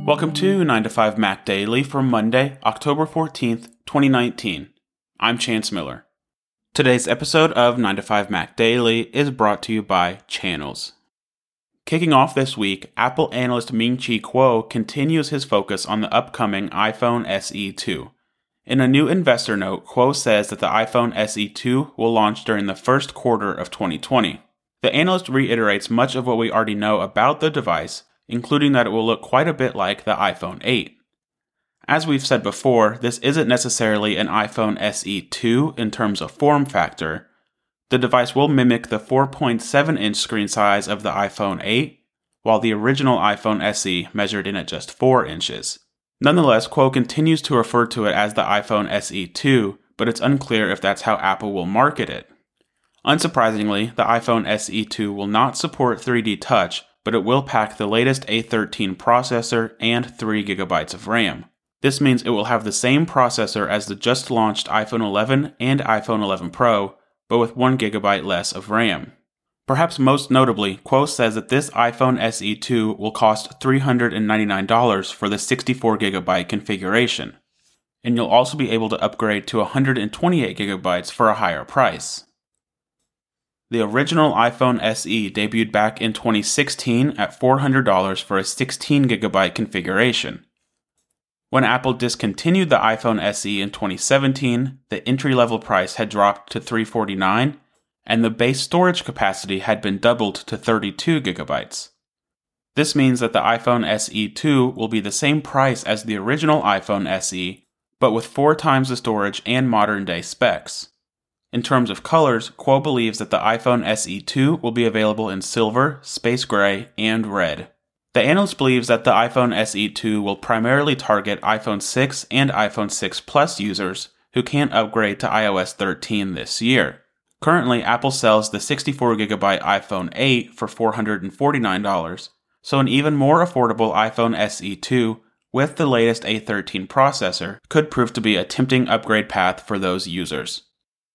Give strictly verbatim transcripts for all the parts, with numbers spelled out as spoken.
Welcome to nine to five Mac Daily for Monday, October fourteenth, twenty nineteen. I'm Chance Miller. Today's episode of nine to five Mac Daily is brought to you by Channels. Kicking off this week, Apple analyst Ming-Chi Kuo continues his focus on the upcoming iPhone S E two. In a new investor note, Kuo says that the iPhone S E two will launch during the first quarter of twenty twenty. The analyst reiterates much of what we already know about the device, including that it will look quite a bit like the iPhone eight. As we've said before, this isn't necessarily an iPhone S E two in terms of form factor. The device will mimic the four point seven inch screen size of the iPhone eight, while the original iPhone S E measured in at just four inches. Nonetheless, Kuo continues to refer to it as the iPhone S E two, but it's unclear if that's how Apple will market it. Unsurprisingly, the iPhone S E two will not support three D Touch, but it will pack the latest A thirteen processor and three gigabytes of RAM. This means it will have the same processor as the just launched iPhone eleven and iPhone eleven Pro, but with one gigabyte less of RAM. Perhaps most notably, Kuo says that this iPhone S E two will cost three hundred ninety-nine dollars for the sixty-four gigabyte configuration, and you'll also be able to upgrade to one hundred twenty-eight gigabytes for a higher price. The original iPhone S E debuted back in twenty sixteen at four hundred dollars for a sixteen gigabyte configuration. When Apple discontinued the iPhone S E in twenty seventeen, the entry-level price had dropped to three hundred forty-nine dollars, and the base storage capacity had been doubled to thirty-two gigabytes. This means that the iPhone S E two will be the same price as the original iPhone S E, but with four times the storage and modern-day specs. In terms of colors, Kuo believes that the iPhone S E two will be available in silver, space gray, and red. The analyst believes that the iPhone S E two will primarily target iPhone six and iPhone six Plus users who can't upgrade to i O S thirteen this year. Currently, Apple sells the sixty-four gigabyte iPhone eight for four hundred forty-nine dollars, so an even more affordable iPhone S E two with the latest A thirteen processor could prove to be a tempting upgrade path for those users.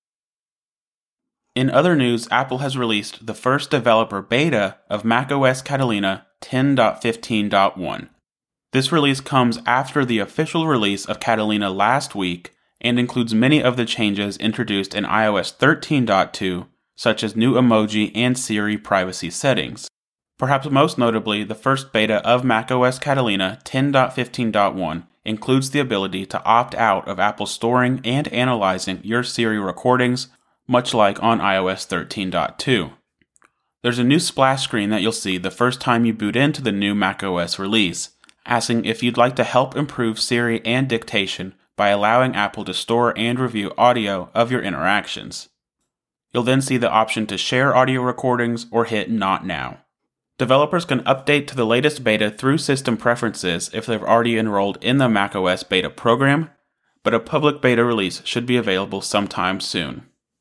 In other news, Apple has released the first developer beta of macOS Catalina ten point fifteen point one. This release comes after the official release of Catalina last week and includes many of the changes introduced in i O S thirteen point two, such as new emoji and Siri privacy settings. Perhaps most notably, the first beta of macOS Catalina ten point fifteen point one includes the ability to opt out of Apple storing and analyzing your Siri recordings, much like on i O S thirteen point two. There's a new splash screen that you'll see the first time you boot into the new macOS release, asking if you'd like to help improve Siri and dictation by allowing Apple to store and review audio of your interactions. You'll then see the option to share audio recordings or hit Not Now. Developers can update to the latest beta through system preferences if they've already enrolled in the macOS beta program, but a public beta release should be available sometime soon.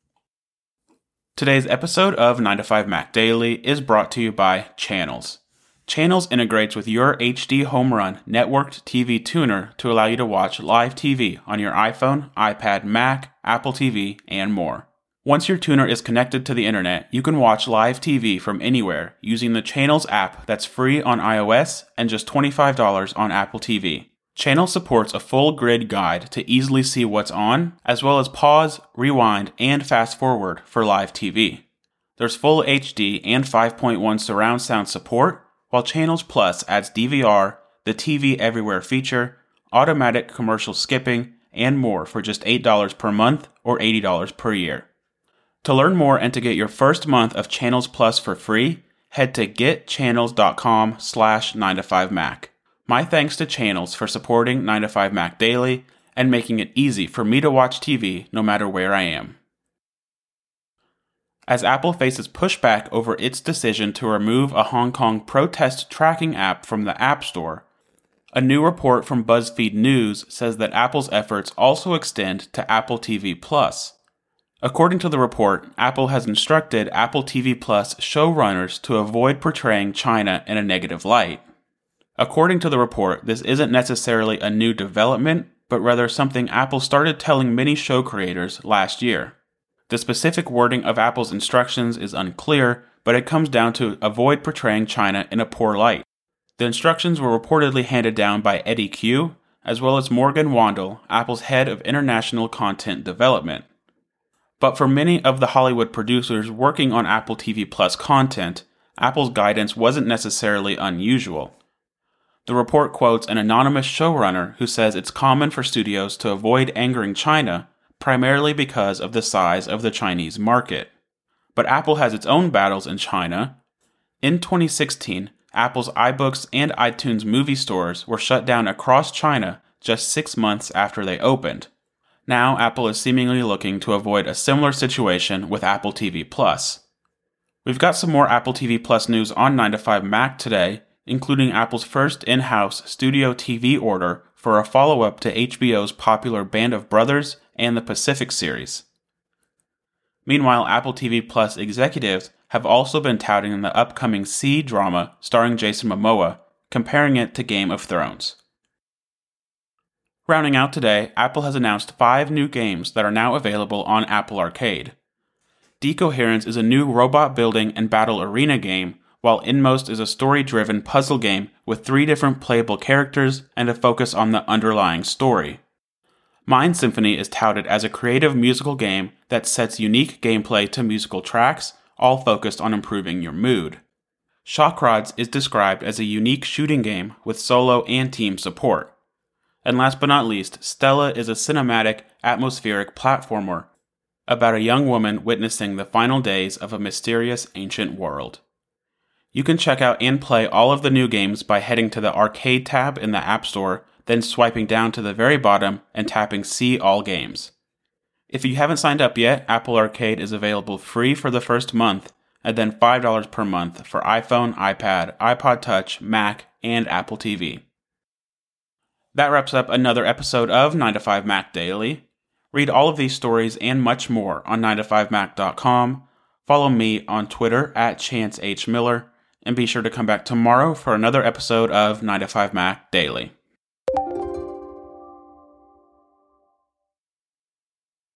Today's episode of nine to five Mac Daily is brought to you by Channels. Channels integrates with your H D Home Run networked T V tuner to allow you to watch live T V on your iPhone, iPad, Mac, Apple T V, and more. Once your tuner is connected to the internet, you can watch live T V from anywhere using the Channels app that's free on iOS and just twenty-five dollars on Apple T V. Channels supports a full grid guide to easily see what's on, as well as pause, rewind, and fast forward for live T V. There's full H D and five point one surround sound support, while Channels Plus adds D V R, the T V Everywhere feature, automatic commercial skipping, and more for just eight dollars per month or eighty dollars per year. To learn more and to get your first month of Channels Plus for free, head to getchannels.com slash 9to5mac. My thanks to Channels for supporting nine to five Mac Daily and making it easy for me to watch T V no matter where I am. As Apple faces pushback over its decision to remove a Hong Kong protest tracking app from the App Store, a new report from BuzzFeed News says that Apple's efforts also extend to Apple T V Plus. According to the report, Apple has instructed Apple T V Plus showrunners to avoid portraying China in a negative light. According to the report, this isn't necessarily a new development, but rather something Apple started telling many show creators last year. The specific wording of Apple's instructions is unclear, but it comes down to avoid portraying China in a poor light. The instructions were reportedly handed down by Eddie Q, as well as Morgan Wandel, Apple's head of international content development. But for many of the Hollywood producers working on Apple T V Plus content, Apple's guidance wasn't necessarily unusual. The report quotes an anonymous showrunner who says it's common for studios to avoid angering China, primarily because of the size of the Chinese market. But Apple has its own battles in China. In twenty sixteen, Apple's iBooks and iTunes movie stores were shut down across China just six months after they opened. Now Apple is seemingly looking to avoid a similar situation with Apple T V Plus. We've got some more Apple T V Plus news on nine to five Mac today, including Apple's first in-house studio T V order for a follow-up to H B O's popular Band of Brothers and the Pacific series. Meanwhile, Apple T V Plus executives have also been touting the upcoming C drama starring Jason Momoa, comparing it to Game of Thrones. Rounding out today, Apple has announced five new games that are now available on Apple Arcade. Decoherence is a new robot building and battle arena game, while Inmost is a story-driven puzzle game with three different playable characters and a focus on the underlying story. Mind Symphony is touted as a creative musical game that sets unique gameplay to musical tracks, all focused on improving your mood. Shockrods is described as a unique shooting game with solo and team support. And last but not least, Stella is a cinematic, atmospheric platformer about a young woman witnessing the final days of a mysterious ancient world. You can check out and play all of the new games by heading to the Arcade tab in the App Store, then swiping down to the very bottom and tapping See All Games. If you haven't signed up yet, Apple Arcade is available free for the first month, and then five dollars per month for iPhone, iPad, iPod Touch, Mac, and Apple T V. That wraps up another episode of nine to five Mac Daily. Read all of these stories and much more on nine to five mac dot com. Follow me on Twitter at Chance H. Miller, and be sure to come back tomorrow for another episode of nine to five Mac Daily.